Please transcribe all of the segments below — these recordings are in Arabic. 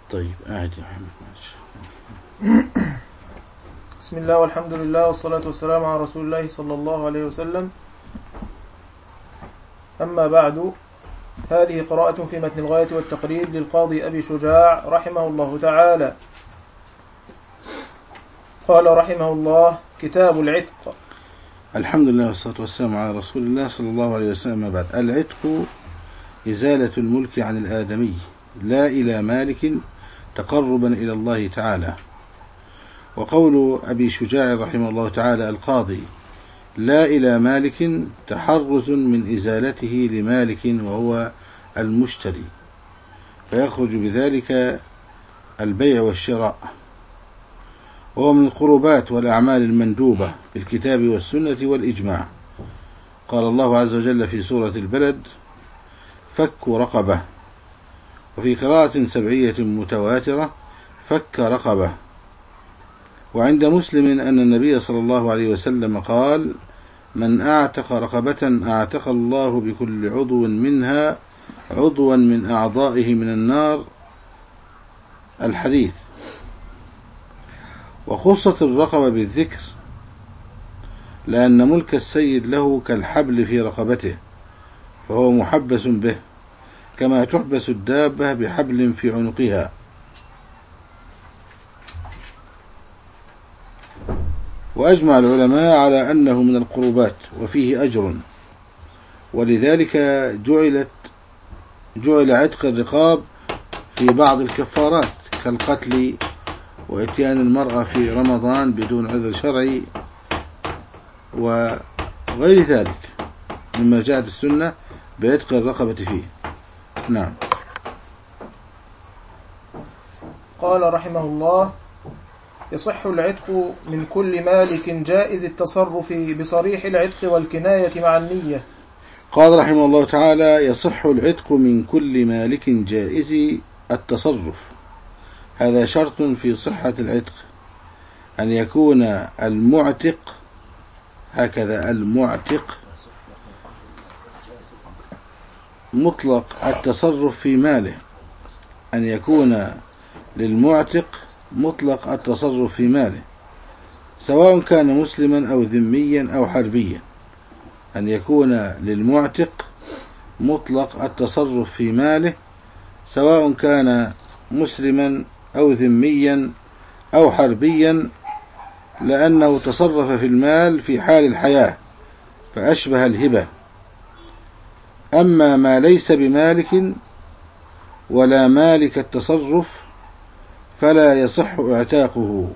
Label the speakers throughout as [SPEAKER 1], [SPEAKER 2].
[SPEAKER 1] طيب عادي.
[SPEAKER 2] بسم الله والحمد لله والصلاة والسلام على رسول الله صلى الله عليه وسلم. أما بعد، هذه قراءة في متن الغاية والتقريب للقاضي أبي شجاع رحمه الله تعالى. قال رحمه الله: كتاب العتق.
[SPEAKER 1] الحمد لله والصلاة والسلام على رسول الله صلى الله عليه وسلم. بعد، العتق إزالة الملك عن الآدمي لا إلى مالك تقربا إلى الله تعالى. وقول أبي شجاع رحمه الله تعالى القاضي لا إلى مالك تحرز من إزالته لمالك وهو المشتري، فيخرج بذلك البيع والشراء، وهو من القربات والأعمال المندوبة بالكتاب والسنة والإجماع. قال الله عز وجل في سورة البلد: فك رقبة. وفي قراءة سبعية متواترة: فك رقبة. وعند مسلم أن النبي صلى الله عليه وسلم قال: من أعتق رقبة أعتق الله بكل عضو منها عضوا من أعضائه من النار. الحديث. وخصت الرقبة بالذكر لأن ملك السيد له كالحبل في رقبته، فهو محبس به كما تحبس الدابة بحبل في عنقها. وأجمع العلماء على أنه من القربات وفيه أجر، ولذلك جعل عتق الرقاب في بعض الكفارات كالقتل وإتيان المرأة في رمضان بدون عذر شرعي وغير ذلك مما جاءت السنة بعتق الرقبة فيه. نعم.
[SPEAKER 2] قال رحمه الله: يصح العتق من كل مالك جائز التصرف بصريح العتق والكناية مع النية.
[SPEAKER 1] قال رحمه الله تعالى: يصح العتق من كل مالك جائز التصرف. هذا شرط في صحة العتق، أن يكون المعتق، هكذا المعتق، مطلق التصرف في ماله، أن يكون للمعتق مطلق التصرف في ماله سواء كان مسلما أو ذميا أو حربيا، أن يكون للمعتق مطلق التصرف في ماله سواء كان مسلما أو ذميا أو حربيا، لأنه تصرف في المال في حال الحياة فأشبه الهبة. أما ما ليس بمالك ولا مالك التصرف فلا يصح اعتاقه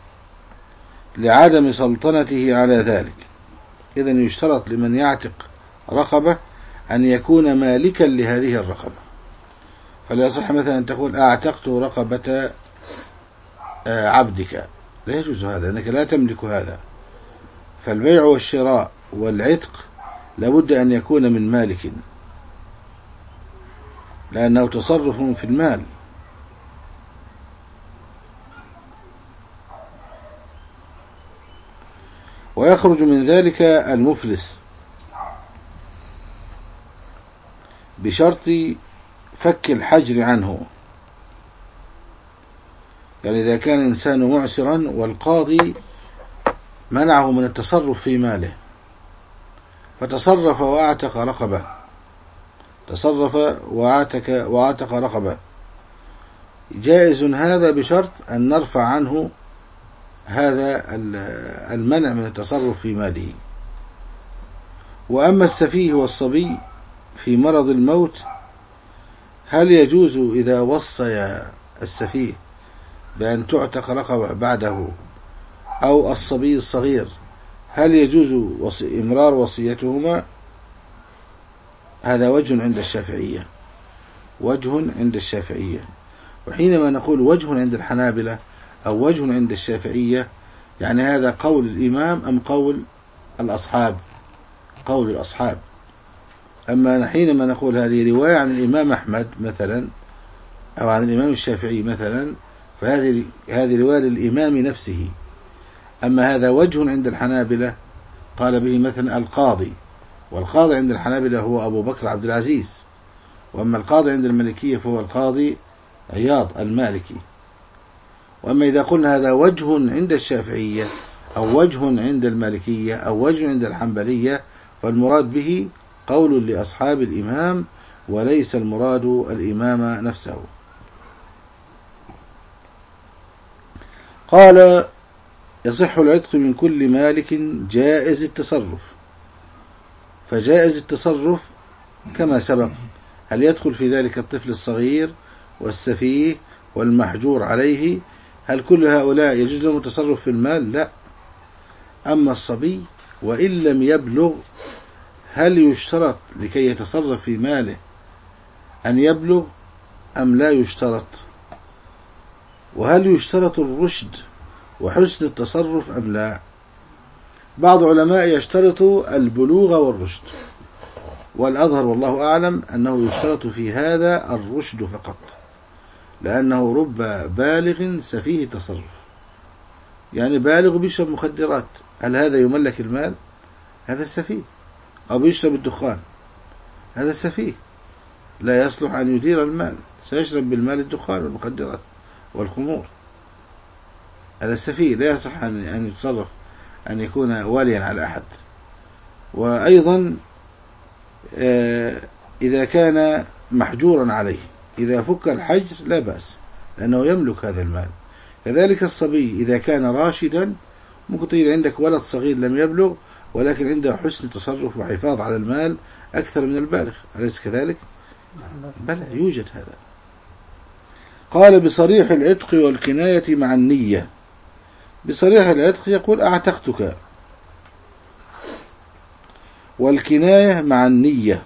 [SPEAKER 1] لعدم سلطنته على ذلك. إذن يشترط لمن يعتق رقبة أن يكون مالكا لهذه الرقبة، فلا يصح مثلا أن تقول أعتقت رقبة عبدك، لا يجوز هذا، أنك لا تملك هذا. فالبيع والشراء والعتق لابد أن يكون من مالك، لأنه تصرف في المال. ويخرج من ذلك المفلس بشرط فك الحجر عنه، يعني إذا كان إنسان معسرا والقاضي منعه من التصرف في ماله فتصرف وأعتق رقبة، تصرف وأعتق رقبة، جائز هذا بشرط أن نرفع عنه هذا المنع من التصرف في ماله. وأما السفيه والصبي في مرض الموت، هل يجوز إذا وصي السفيه بأن تعتق رقبة بعده أو الصبي الصغير، هل يجوز إمرار وصيتهما؟ هذا وجه عند الشافعية، وجه عند الشافعية. وحينما نقول وجه عند الحنابلة أو وجه عند الشافعية، يعني هذا قول الإمام أم قول الأصحاب؟ قول الأصحاب. أما حينما نقول هذه رواية عن الإمام أحمد مثلا أو عن الإمام الشافعي مثلا، فهذه رواية للإمام نفسه. أما هذا وجه عند الحنابلة قال به مثلا القاضي، والقاضي عند الحنابلة هو أبو بكر عبد العزيز، وأما القاضي عند المالكية فهو القاضي عياض المالكي. وأما إذا قلنا هذا وجه عند الشافعية أو وجه عند المالكية أو وجه عند الحنبلية، فالمراد به قول لأصحاب الإمام وليس المراد الإمام نفسه. قال: يصح العتق من كل مالك جائز التصرف. فجائز التصرف كما سبق، هل يدخل في ذلك الطفل الصغير والسفيه والمحجور عليه؟ هل كل هؤلاء يجوز لهم التصرف في المال؟ لا. أما الصبي وإن لم يبلغ، هل يشترط لكي يتصرف في ماله أن يبلغ أم لا يشترط؟ وهل يشترط الرشد وحسن التصرف أم لا؟ بعض علماء يشترط البلوغ والرشد، والأظهر والله أعلم أنه يشترط في هذا الرشد فقط، لأنه رب بالغ سفيه تصرف، يعني بالغ بيشرب مخدرات، هل هذا يملك المال؟ هذا سفيه. أو بيشرب الدخان، هذا سفيه لا يصلح أن يدير المال، سيشرب بالمال الدخان والمخدرات والخمور، هذا سفيه لا يصح أن يتصرف أن يكون واليا على أحد. وأيضا إذا كان محجورا عليه، إذا فك الحجر لا بأس لأنه يملك هذا المال. كذلك الصبي إذا كان راشدا، ممكن تجد عندك ولد صغير لم يبلغ ولكن عنده حسن تصرف وحفاظ على المال أكثر من البالغ، أليس كذلك؟ بلى يوجد هذا. قال: بصريح العتق والكناية مع النية. بصريح العتق يقول أعتقتك، والكناية مع النية،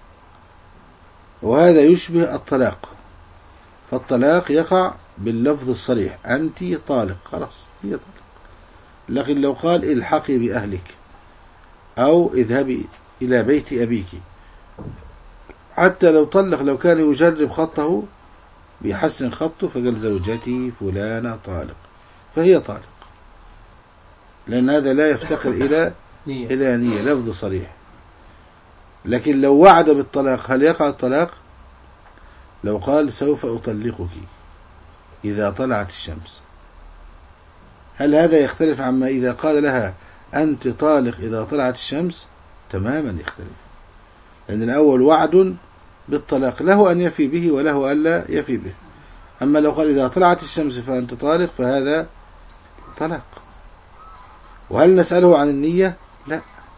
[SPEAKER 1] وهذا يشبه الطلاق، فالطلاق يقع باللفظ الصريح، أنت طالق، خلاص هي طالق. لكن لو قال الحقي بأهلك أو اذهبي إلى بيت أبيك، حتى لو طلق، لو كان يجرب خطه بيحسن خطه فقال زوجتي فلانة طالق، فهي طالق، لأن هذا لا يفتقر إلى نية، لفظ صريح. لكن لو وعد بالطلاق، هل يقع الطلاق؟ لو قال سوف أطلقك إذا طلعت الشمس، هل هذا يختلف عما إذا قال لها أنت طالق إذا طلعت الشمس؟ تماما يختلف، لأن الأول وعد بالطلاق له أن يفي به وله ألا يفي به. أما لو قال إذا طلعت الشمس فأنت طالق، فهذا طلاق. وهل نسأله عن النية؟ لا،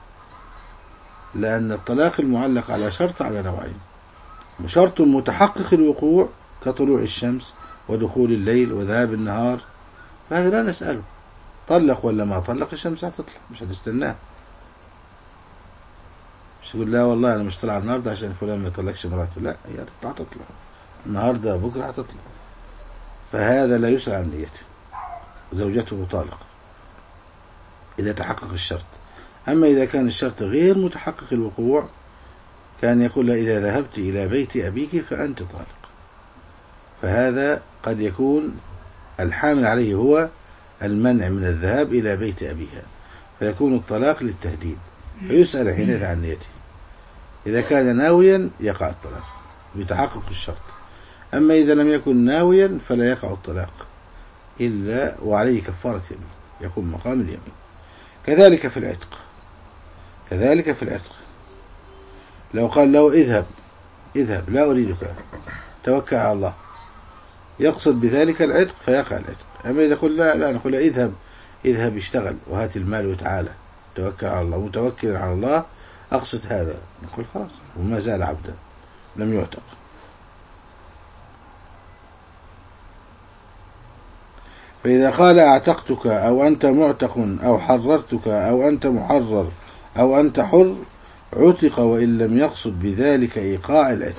[SPEAKER 1] لأن الطلاق المعلق على شرط على نوعين: شرط متحقق الوقوع كطلوع الشمس ودخول الليل وذهاب النهار، فهذا لا نسأله طلق ولا ما طلق، الشمس هتطلع مش هتستناه، مش تقول لا والله أنا مش طلع النهارده عشان فلان ما يطلقش مراته، لا هي هتطلع النهارده بكرة هتطلع، فهذا لا يسأل عن نيته، زوجته طالق إذا تحقق الشرط. أما إذا كان الشرط غير متحقق الوقوع، كان يقول لها إذا ذهبت إلى بيت أبيك فأنت طالق، فهذا قد يكون الحامل عليه هو المنع من الذهاب إلى بيت أبيها، فيكون الطلاق للتهديد، فيسأل حينئذ عن نيته. إذا كان ناويا يقع الطلاق بتحقق الشرط، أما إذا لم يكن ناويا فلا يقع الطلاق إلا وعليه كفارة يمين، يكون مقام اليمين. كذلك في العتق، لو قال له اذهب لا أريدك توكل على الله، يقصد بذلك العتق فيقع العتق. أما إذا قل لا نقول اذهب اشتغل وهات المال وتعالى توكل على الله، متوكل على الله، أقصد هذا، نقول خلاص وما زال عبدا لم يعتق. فإذا قال أعتقتك أو أنت معتق أو حررتك أو أنت محرر أو أنت حر، عتق وإن لم يقصد بذلك إيقاع العتق.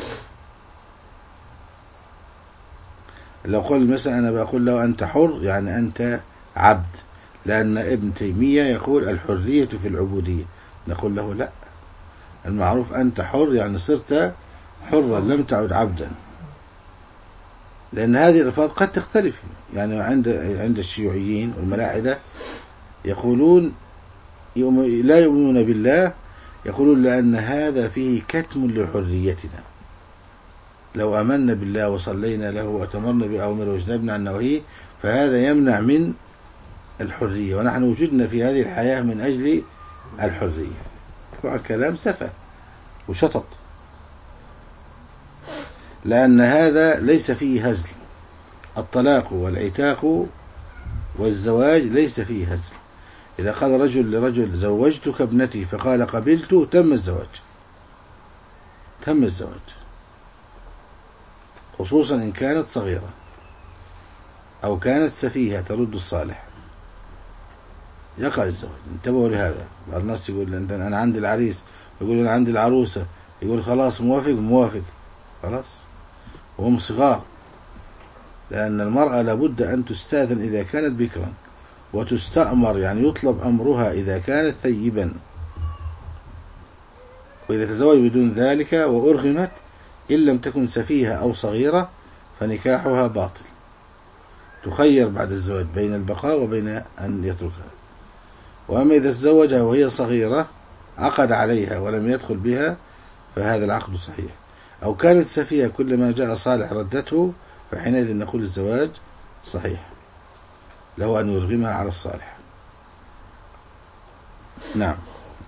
[SPEAKER 1] لو قل مثلا أنا بقول له أنت حر يعني أنت عبد، لأن ابن تيمية يقول الحرية في العبودية، نقول له لا، المعروف أنت حر يعني صرت حرا لم تعد عبدا، لأن هذه الألفاظ قد تختلف. يعني عند الشيوعيين والملاحدة يقولون لا يؤمنون بالله، يقولون لأن هذا فيه كتم لحريتنا، لو آمنا بالله وصلينا له وأتمرنا بأوامره واجتنبنا عن نواهيه فهذا يمنع من الحرية، ونحن وجدنا في هذه الحياة من أجل الحرية. كلام سفه وشطط، لأن هذا ليس فيه هزل. الطلاق والعتاق والزواج ليس فيه هزل. إذا قال رجل لرجل زوجتك ابنتي فقال قبلت، تم الزواج، تم الزواج، خصوصا إن كانت صغيرة أو كانت سفيهة ترد الصالح، يقع الزواج. انتبهوا لهذا. بعض الناس يقول أنا عندي العريس، يقول أنا عندي العروسة، يقول خلاص موافق، موافق خلاص، وهم صغار. لأن المرأة لابد أن تستأذن إذا كانت بكرا، وتستأمر يعني يطلب أمرها إذا كانت ثيبا، وإذا تزوج بدون ذلك وأرغمت إن لم تكن سفيهة أو صغيرة فنكاحها باطل. تخير بعد الزواج بين البقاء وبين أن يتركها. وأما إذا تزوجها وهي صغيرة عقد عليها ولم يدخل بها فهذا العقد صحيح. أو كانت سفيهة كلما جاء صالح ردته، فحينئذ نقول الزواج صحيح، له أن يرغمها على الصالح. نعم.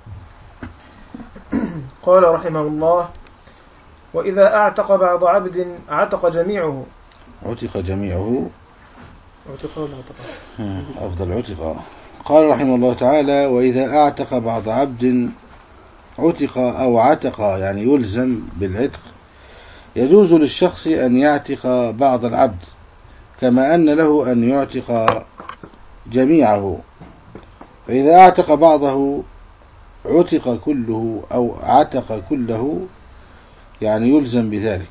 [SPEAKER 2] قال رحمه الله: وإذا أعتق بعض عبد عتق جميعه.
[SPEAKER 1] عتق جميعه،
[SPEAKER 2] عتق ولا عتق؟
[SPEAKER 1] أفضل عتق. قال رحمه الله تعالى: وإذا أعتق بعض عبد عتق أو عتق يعني يلزم بالعتق، يجوز للشخص أن يعتق بعض العبد، كما أن له أن يعتق جميعه. فإذا أعتق بعضه عتق كله أو عتق كله، يعني يلزم بذلك.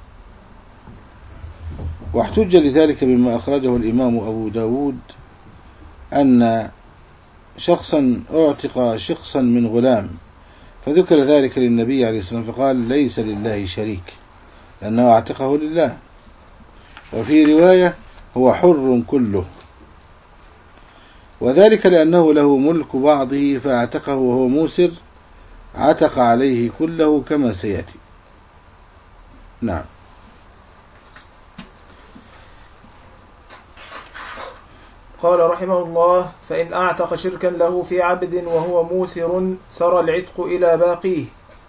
[SPEAKER 1] واحتج لذلك بما أخرجه الإمام أبو داود أن شخصا أعتق شخصا من غلام، فذكر ذلك للنبي عليه الصلاة والسلام فقال: ليس لله شريك، لأنه اعتقه لله. وفي رواية: هو حر كله، وذلك لأنه له ملك بعضه فاعتقه وهو موسر، عتق عليه كله كما سيأتي. نعم.
[SPEAKER 2] قال رحمه الله: فإن أعتق شركا له في عبد وهو موسر سرى العتق إلى باقيه،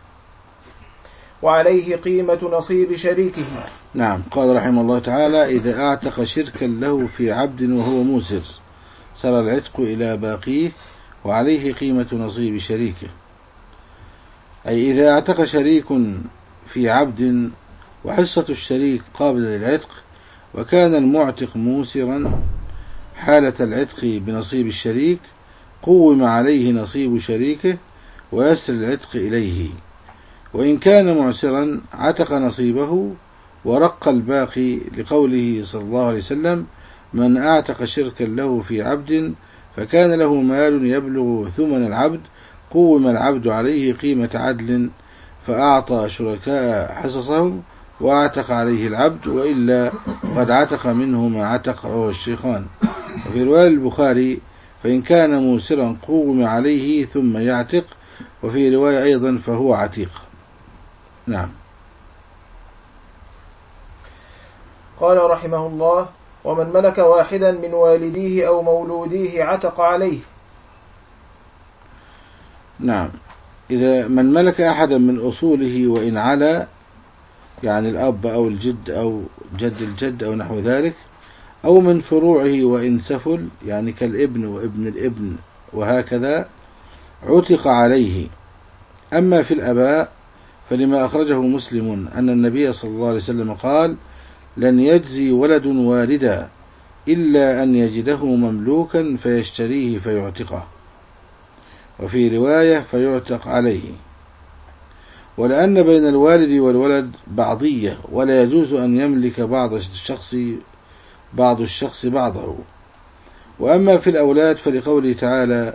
[SPEAKER 2] وعليه قيمة نصيب شريكه.
[SPEAKER 1] نعم. قال رحمه الله تعالى: إذا أعتق شركا له في عبد وهو موسر سرى العتق إلى باقيه وعليه قيمة نصيب شريكه. أي إذا اعتق شريك في عبد وحصة الشريك قابلة للعتق، وكان المعتق موسرا حالة العتق بنصيب الشريك، قوم عليه نصيب شريكه ويسر العتق إليه. وإن كان معسرا عتق نصيبه ورق الباقي، لقوله صلى الله عليه وسلم: من أعتق شركا له في عبد فكان له مال يبلغ ثمن العبد، قوم العبد عليه قيمة عدل، فأعطى شركاء حصصهم وأعتق عليه العبد، وإلا قد عتق منه ما عتق، رواه الشيخان. وفي رواية البخاري: فإن كان موسرا قوم عليه ثم يعتق، وفي رواية أيضا: فهو عتيق. نعم.
[SPEAKER 2] قال رحمه الله: ومن ملك واحدا من والديه أو مولوديه عتق عليه.
[SPEAKER 1] نعم. إذا من ملك أحدا من أصوله وإن علا، يعني الأب أو الجد أو جد الجد أو نحو ذلك، أو من فروعه وإن سفل، يعني كالابن وابن الابن وهكذا، عتق عليه. أما في الأباء فلما أخرجه مسلم أن النبي صلى الله عليه وسلم قال: لن يجزي ولد والدا إلا أن يجده مملوكا فيشتريه فيعتقه، وفي رواية: فيعتق عليه. ولأن بين الوالد والولد بعضية، ولا يجوز أن يملك بعض الشخص بعضه. وأما في الأولاد فلقوله تعالى: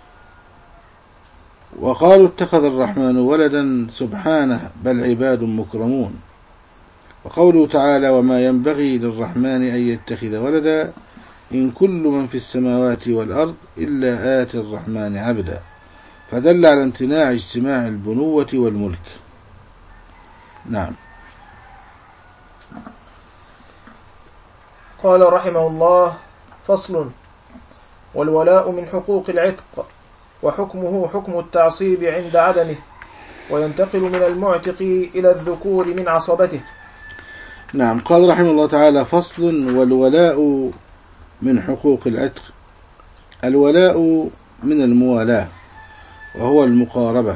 [SPEAKER 1] وقالوا اتخذ الرحمن ولدا سبحانه بل عباد مكرمون. وقوله تعالى: وما ينبغي للرحمن أن يتخذ ولدا إن كل من في السماوات والأرض إلا آتي الرحمن عبدا، فدل على امتناع اجتماع البنوة والملك. نعم.
[SPEAKER 2] قال رحمه الله: فصل. والولاء من حقوق العتق، وحكمه حكم التعصيب عند عدمه، وينتقل من المعتق إلى الذكور من عصبته.
[SPEAKER 1] نعم. قال رحمه الله تعالى: فصل. والولاء من حقوق العتق. الولاء من الموالاة، وهو المقاربة،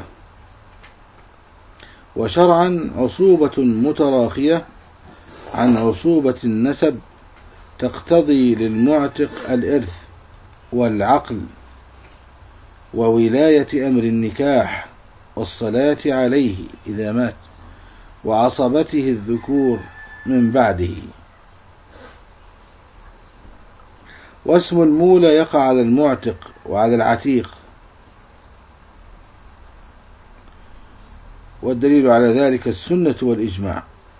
[SPEAKER 1] وشرعا عصوبة متراخية عن عصوبة النسب، تقتضي للمعتق الإرث والعقل وولاية أمر النكاح والصلاة عليه إذا مات، وعصبته الذكور من بعده. واسم المولى يقع على المعتق وعلى العتيق، والدليل على ذلك السنة والإجماع.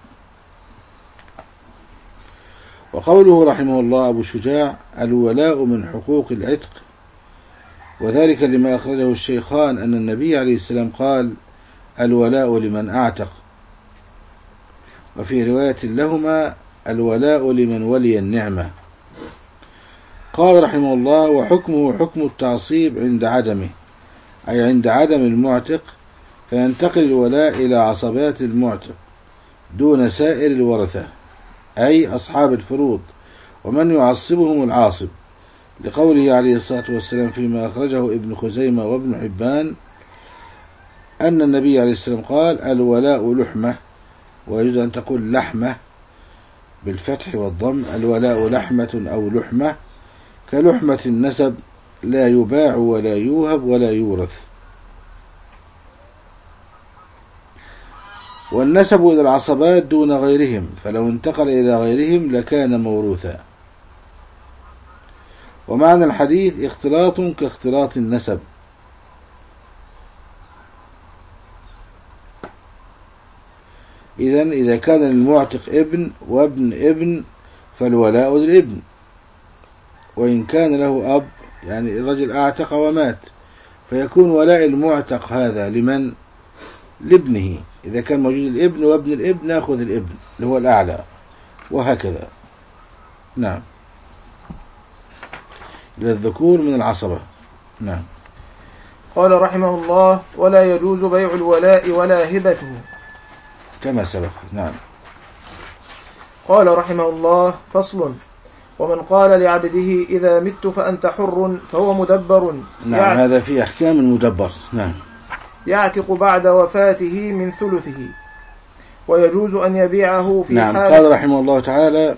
[SPEAKER 1] وقوله رحمه الله أبو شجاع: الولاء من حقوق العتق، وذلك لما أخرجه الشيخان أن النبي عليه السلام قال: الولاء لمن أعتق. وفي رواية لهما: الولاء لمن ولي النعمة. قال رحمه الله: وحكمه حكم التعصيب عند عدمه، أي عند عدم المعتق، فينتقل الولاء إلى عصبات المعتق دون سائر الورثة، أي أصحاب الفروض ومن يعصبهم العاصب، لقوله عليه الصلاة والسلام فيما أخرجه ابن خزيمة وابن حبان أن النبي عليه السلام قال: الولاء لحمة، ويجوز أن تقول لحمة بالفتح والضم. الولاء لحمة أو لحمة، كلحمة النسب، لا يباع ولا يوهب ولا يورث. والنسب إلى العصبات دون غيرهم، فلو انتقل إلى غيرهم لكان موروثا. ومعنى الحديث: اختلاط كاختلاط النسب. إذا كان المعتق ابن وابن ابن فالولاء للابن، وإن كان له أب، يعني الرجل أعتق ومات، فيكون ولاء المعتق هذا لمن؟ لابنه. إذا كان موجود الابن وابن الابن نأخذ الابن اللي هو الأعلى، وهكذا. نعم. للذكور من العصبة. نعم.
[SPEAKER 2] قال رحمه الله: ولا يجوز بيع الولاء ولا هبته،
[SPEAKER 1] كما سبق. نعم.
[SPEAKER 2] قال رحمه الله: فصل. ومن قال لعبده إذا مت فأنت حر فهو مدبر.
[SPEAKER 1] نعم. هذا في أحكام المدبر. نعم.
[SPEAKER 2] يعتق بعد وفاته من ثلثه، ويجوز أن يبيعه في
[SPEAKER 1] نعم.
[SPEAKER 2] حال.
[SPEAKER 1] قال رحمه الله تعالى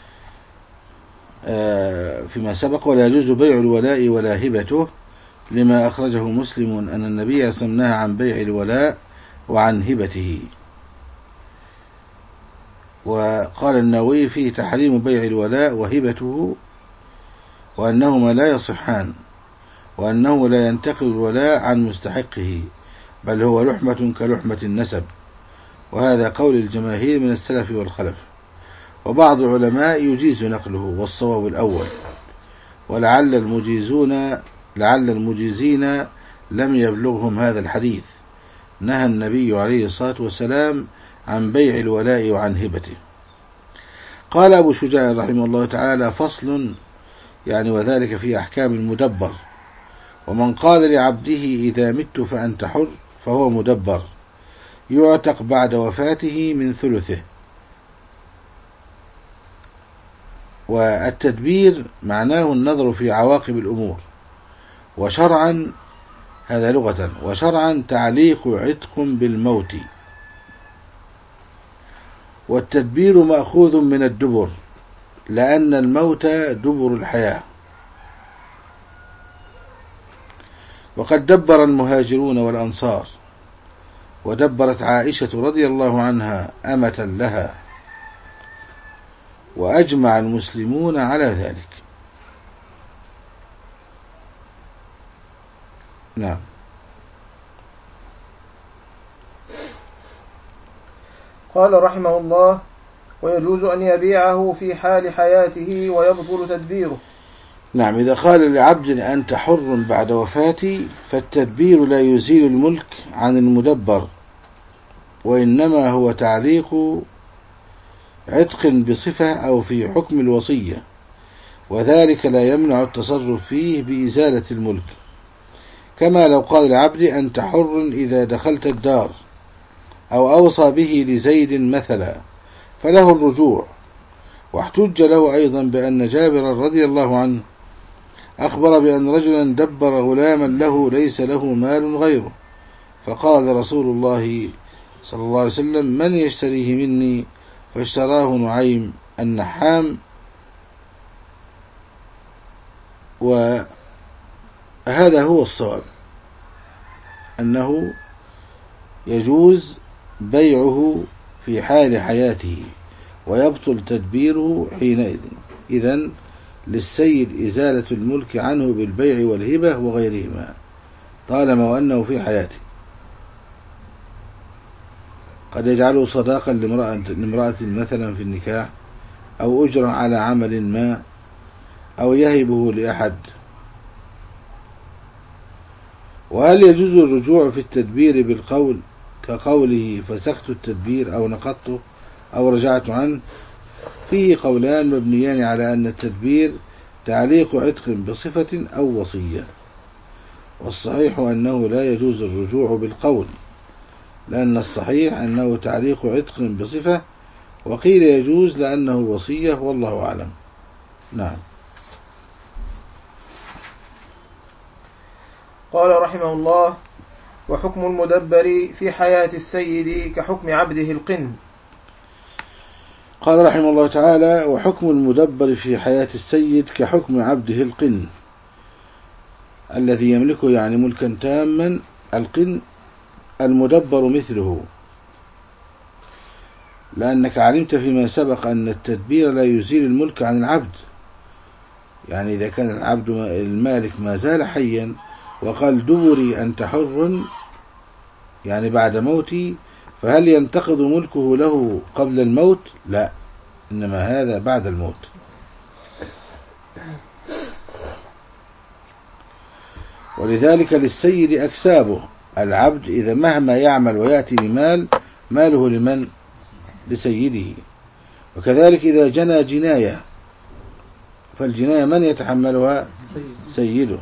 [SPEAKER 1] فيما سبق: ولا يجوز بيع الولاء ولا هبته، لما أخرجه مسلم أن النبي سمناه عن بيع الولاء وعن هبته. وقال النووي فيه تحريم بيع الولاء وهبته، وأنهما لا يصحان، وأنه لا ينتقل الولاء عن مستحقه، بل هو لحمة كلحمة النسب. وهذا قول الجماهير من السلف والخلف، وبعض العلماء يجيز نقله، والصواب الأول. ولعل المجيزين لم يبلغهم هذا الحديث. نهى النبي عليه الصلاة والسلام عن بيع الولاء وعن هبته. قال أبو شجاع رحمه الله تعالى: فصل، يعني وذلك في أحكام المدبر. ومن قال لعبده إذا مت فأنت حر فهو مدبر، يعتق بعد وفاته من ثلثه. والتدبير معناه النظر في عواقب الأمور، وشرعا هذا لغة، وشرعا تعليق عتق بالموت. والتدبير مأخوذ من الدبر، لأن الموت دبر الحياة. وقد دبر المهاجرون والأنصار، ودبرت عائشة رضي الله عنها أمة لها، وأجمع المسلمون على ذلك. نعم.
[SPEAKER 2] قال رحمه الله: ويجوز أن يبيعه في حال حياته ويبطل تدبيره.
[SPEAKER 1] نعم. إذا قال لعبد أنت حر بعد وفاتي، فالتدبير لا يزيل الملك عن المدبر، وإنما هو تعليق عتق بصفة أو في حكم الوصية، وذلك لا يمنع التصرف فيه بإزالة الملك، كما لو قال العبد أنت حر إذا دخلت الدار، أو أوصى به لزيد مثلا، فله الرجوع. واحتج له أيضا بأن جابر رضي الله عنه أخبر بأن رجلا دبر غلاما له ليس له مال غيره، فقال رسول الله صلى الله عليه وسلم من يشتريه مني؟ فاشتراه نعيم النحام. وهذا هو الصواب، أنه يجوز بيعه في حال حياته ويبطل تدبيره حينئذ. إذن للسيد إزالة الملك عنه بالبيع والهبة وغيرهما طالما وأنه في حياته. قد يجعله صداقا لامرأة مثلا في النكاح، أو أجرا على عمل ما، أو يهبه لأحد. وهل يجوز الرجوع في التدبير بالقول كقوله فسخت التدبير أو نقضته أو رجعت عنه؟ فيه قولان مبنيان على أن التدبير تعليق عتق بصفة أو وصية، والصحيح أنه لا يجوز الرجوع بالقول، لأن الصحيح أنه تعليق عتق بصفة، وقيل يجوز لأنه وصية، والله أعلم. نعم.
[SPEAKER 2] قال رحمه الله: وحكم المدبر في حياة السيد كحكم عبده القن.
[SPEAKER 1] قال رحمه الله تعالى: وحكم المدبر في حياة السيد كحكم عبده القن، الذي يملكه يعني ملكا تاما. القن المدبر مثله، لأنك علمت فيما سبق أن التدبير لا يزيل الملك عن العبد. يعني إذا كان العبد المالك ما زال حيا وقال دبري أنت حر يعني بعد موتي، فهل ينتقض ملكه له قبل الموت؟ لا، إنما هذا بعد الموت. ولذلك للسيد أكسابه. العبد إذا مهما يعمل ويأتي بمال، ماله لمن؟ لسيده. وكذلك إذا جنى جناية، فالجناية من يتحملها؟ سيده.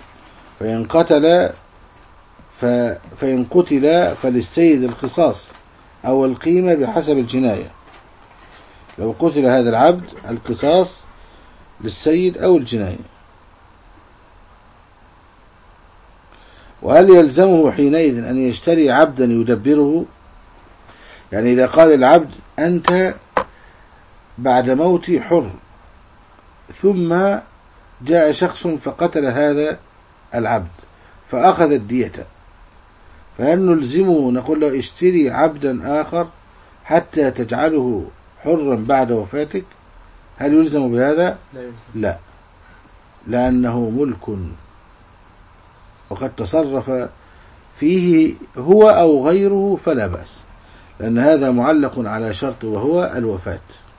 [SPEAKER 1] فإن قتل فللسيد القصاص أو القيمة بحسب الجناية. لو قتل هذا العبد القصاص للسيد أو الجناية. وهل يلزمه حينئذ أن يشتري عبدا يدبره؟ يعني إذا قال العبد أنت بعد موتي حر، ثم جاء شخص فقتل هذا العبد فأخذ الدية، فهل نلزمه نقول له اشتري عبدا آخر حتى تجعله حرا بعد وفاتك؟ هل يلزم بهذا؟ لا، لأنه ملك وقد تصرف فيه هو أو غيره فلا بأس، لأن هذا معلق على شرط وهو الوفاة.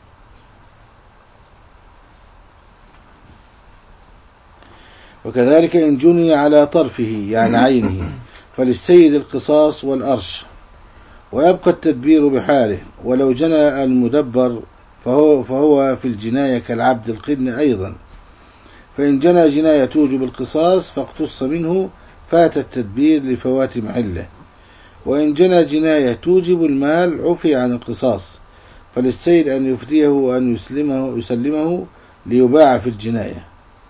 [SPEAKER 1] وكذلك إن جني على طرفه يعني عينه فللسيد القصاص والأرش، ويبقى التدبير بحاله. ولو جنى المدبر فهو في الجناية كالعبد القن أيضا، فإن جنى جناية توجب القصاص فاقتص منه فات التدبير لفوات محله، وإن جنى جناية توجب المال عفي عن القصاص، فللسيد أن يفديه وأن يسلمه ليباع في الجناية،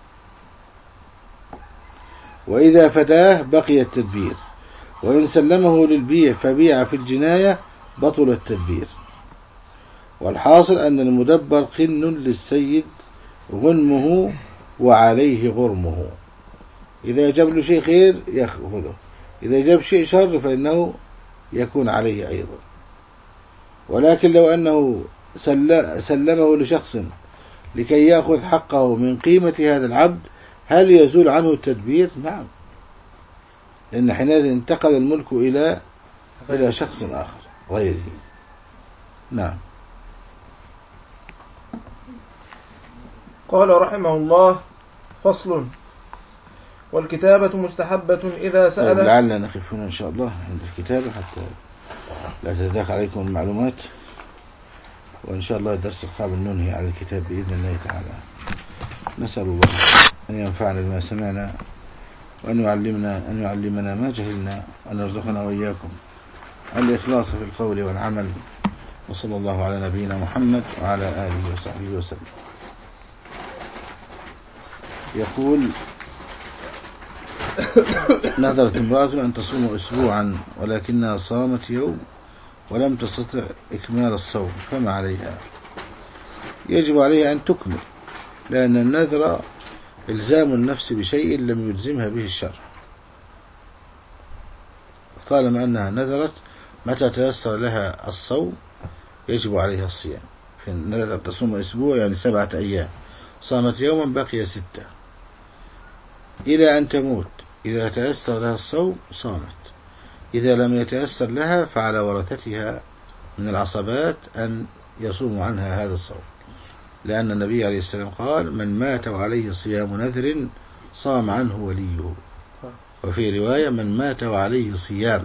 [SPEAKER 1] وإذا فداه بقي التدبير، وإن سلمه للبيع فبيع في الجناية بطل التدبير. والحاصل أن المدبر قن للسيد غنمه وعليه غرمه. إذا جاب له شيء خير يأخذه، إذا جاب شيء شر فإنه يكون عليه أيضا. ولكن لو أنه سلمه لشخص لكي يأخذ حقه من قيمة هذا العبد، هل يزول عنه التدبير؟ نعم، لأن حينئذ انتقل الملك إلى شخص آخر غيره. نعم.
[SPEAKER 2] قال رحمه الله: فصل: والكتابة مستحبة إذا سأل.
[SPEAKER 1] لعلنا نقف هنا إن شاء الله عند الكتابة حتى لا تضيق عليكم المعلومات. وإن شاء الله درس القابل ننهي على الكتاب بإذن الله تعالى. نسأل الله أن ينفعنا بما سمعنا وأن يعلمنا ما جهلنا وأن يرزقنا وإياكم الإخلاص في القول والعمل. وصلى الله على نبينا محمد وعلى آله وصحبه وسلم. يقول: نذرت امرأة أن تصوم أسبوعا ولكنها صامت يوم ولم تستطع إكمال الصوم، فما عليها؟ يجب عليها أن تكمل، لأن النذر إلزام النفس بشيء لم يلزمها به الشرع، طالما أنها نذرت متى تيسر لها الصوم يجب عليها الصيام. في النذر تصوم أسبوع يعني 7 أيام، صامت يوما بقي 6 إلى أن تموت. إذا تيسر لها الصوم صامت، إذا لم يتيسر لها فعلى ورثتها من العصبات أن يصوموا عنها هذا الصوم، لأن النبي عليه السلام قال: من مات وعليه صيام نذر صام عنه وليه. وفي رواية: من مات وعليه صيام.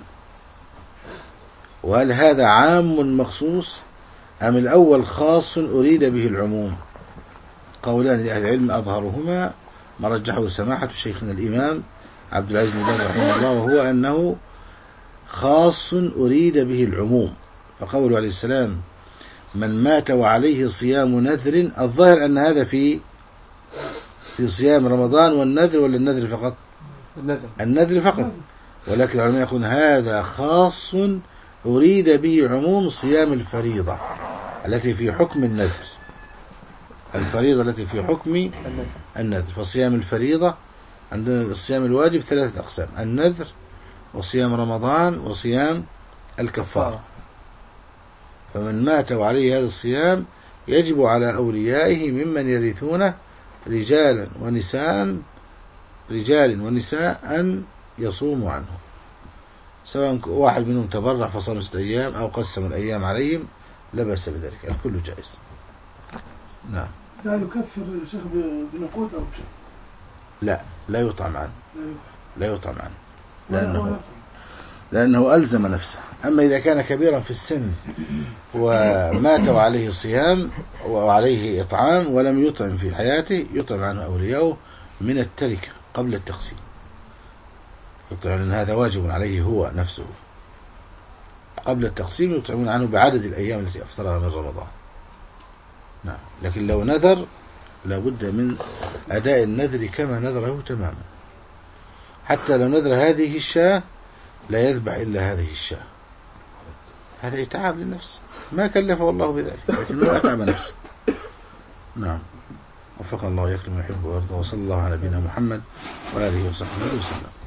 [SPEAKER 1] وهل هذا عام مخصوص أم الأول خاص أريد به العموم؟ قولان لأهل العلم أظهرهما ما رجحه سماحة شيخنا الإمام عبد العزيز بن باز رحمه الله، وهو أنه خاص أريد به العموم. فقوله عليه السلام: من مات وعليه صيام نذر، الظاهر أن هذا في صيام رمضان والنذر، ولا النذر فقط؟ النذر فقط. ولكن العلماء يقولون هذا خاص أريد به عموم صيام الفريضة التي في حكم النذر، الفريضة التي في حكم النذر. فصيام الفريضة عندنا الصيام الواجب 3 أقسام: النذر وصيام رمضان وصيام الكفارة. فمن مات وعليه هذا الصيام يجب على أوليائه ممن يرثونه رجال ونساء أن يصوموا عنه، سواء واحد منهم تبرع فصام 6 أيام أو قسم الأيام عليهم، لا بأس بذلك، الكل جائز. نعم.
[SPEAKER 3] لا يكفر شيخ بنقود أو شيء؟
[SPEAKER 1] لا يطعم عنه، لأنه ألزم نفسه. أما إذا كان كبيرا في السن ومات وعليه صيام وعليه إطعام ولم يطعم في حياته، يطعم عنه أولياؤه من التركة قبل التقسيم، لأن هذا واجب عليه هو نفسه. قبل التقسيم يطعمون عنه بعدد الأيام التي أفطرها من رمضان. نعم. لكن لو نذر لابد من أداء النذر كما نذره تماما. حتى لو نذر هذه الشاة لا يذبح إلا هذه الشاة، هذا إتعاب للنفس، ما كلفه الله بذلك، لكنه أتعب نفسه. نعم. وفق الله يكرم ويحب ويرضى. وصلى الله على نبينا محمد وآله وصحبه وسلم.